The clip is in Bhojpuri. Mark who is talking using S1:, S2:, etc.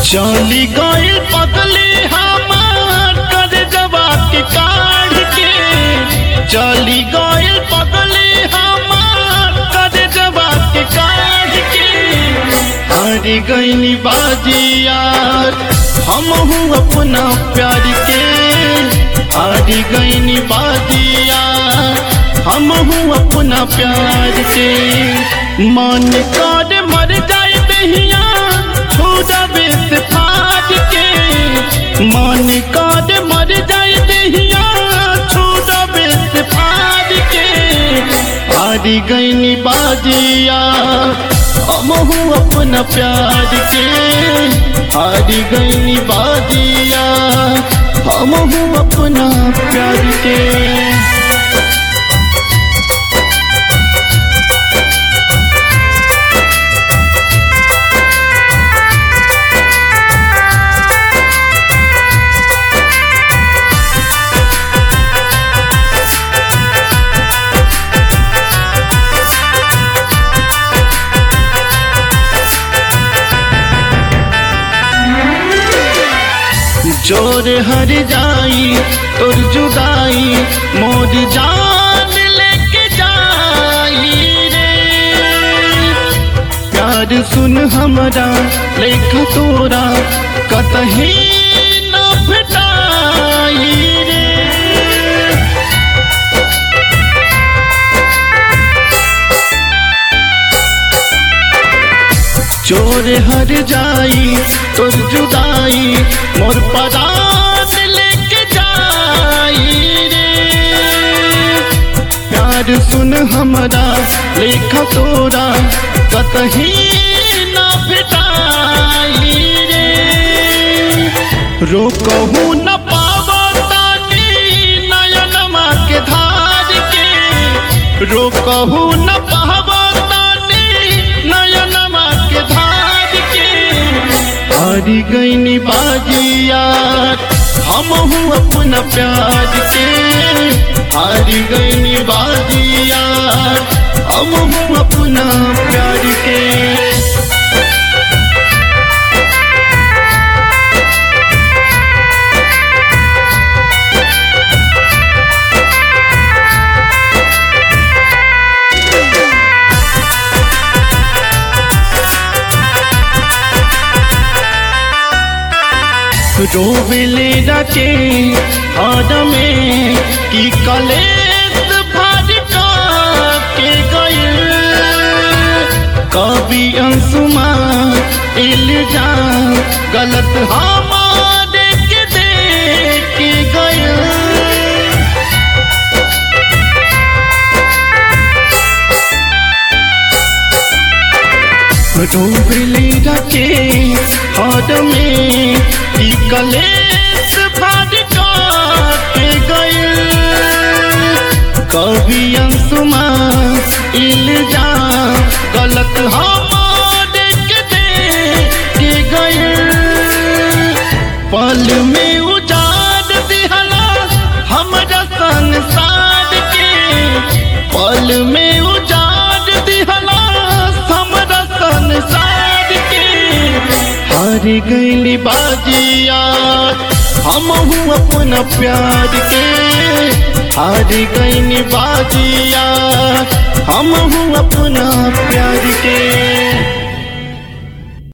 S1: चली गई पगली हमार कर जवा के काढ़ के, चली गई पगली हमार कर जवा के काढ़ के। हार गई बाजी यार हम हूँ अपना प्यार के, हार गई बाजी यार हम हूँ अपना प्यार के। मन कर मर जाए दहिया छुड़ावे से फाड़ के, मन कर मर जाए दहिया छुड़ावे से फाड़ के। हार गई बाजिया हम हूँ अपना प्यार के, हार गई बाजिया हम हूँ अपना प्यार के। जोर हर जाई तोर जुदाई मोर जान लेके जाई रे। प्यार सुन हमरा लेखा तोरा कतही न भेटाई रे। जोर हर जाई तोर जुदाई मोर परान लेके जाई रे। प्यार सुन हमरा लेखा तोरा कतही न भेटाई रे। रोकहू न पावो तानी नयनमा के धार के, रोकहू न पावो हार गई बाजिया हम हूँ अपना प्यार के, हार गई बाजिया हम हूँ अपना प्यार के। रोवेले रखे हाथ में कि कलेस भर के गए। कभी अंशुमा इल्जाम गलत हमारे के दे के गए। रोवेले रखे हाथ में कि कलेस भर के गए। कभी अंशुमा इल्जाम गलत हमारे के दे के गए। पल में उजाड़ दिहला हमरा संसार के, पल में उजाड़ दिहला हमरा संसार के। हार गई बाजिया हम हूँ अपना प्यार के, हार गई बाजिया हम हूँ अपना प्यार के।